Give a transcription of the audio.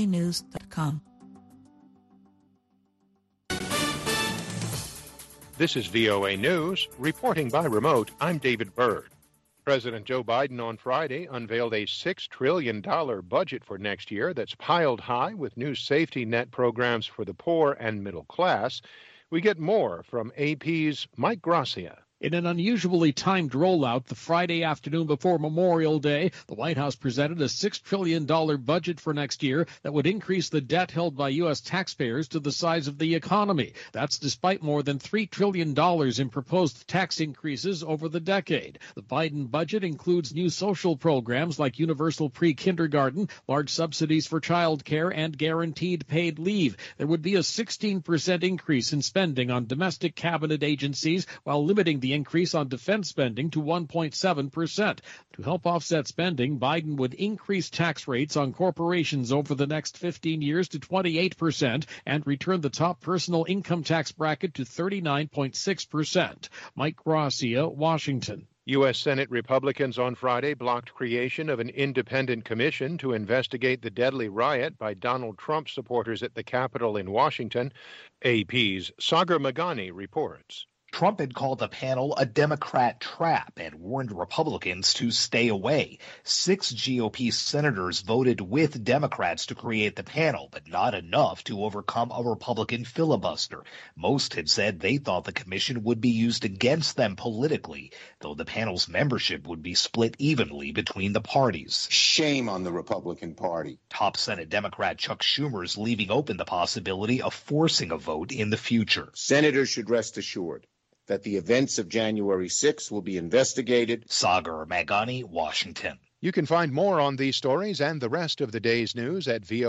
voanews.com. This is VOA News. Reporting by remote, I'm David Byrd. President Joe Biden on Friday unveiled a $6 trillion budget for next year that's piled high with new safety net programs for the poor and middle class. We get more from AP's Mike Gracia. In an unusually timed rollout, the Friday afternoon before Memorial Day, the White House presented a $6 trillion budget for next year that would increase the debt held by U.S. taxpayers to the size of the economy. That's despite more than $3 trillion in proposed tax increases over the decade. The Biden budget includes new social programs like universal pre-kindergarten, large subsidies for child care, and guaranteed paid leave. There would be a 16% increase in spending on domestic cabinet agencies while limiting the increase on defense spending to 1.7%. To help offset spending, Biden would increase tax rates on corporations over the next 15 years to 28% and return the top personal income tax bracket to 39.6%. Mike Gracia, Washington. U.S. Senate Republicans on Friday blocked creation of an independent commission to investigate the deadly riot by Donald Trump supporters at the Capitol in Washington. AP's Sagar Meghani reports. Trump had called the panel a Democrat trap and warned Republicans to stay away. 6 GOP senators voted with Democrats to create the panel, but not enough to overcome a Republican filibuster. Most had said they thought the commission would be used against them politically, though the panel's membership would be split evenly between the parties. Shame on the Republican Party. Top Senate Democrat Chuck Schumer is leaving open the possibility of forcing a vote in the future. Senators should rest assured that the events of January 6th will be investigated. Sagar Meghani, Washington. You can find more on these stories and the rest of the day's news at VOA.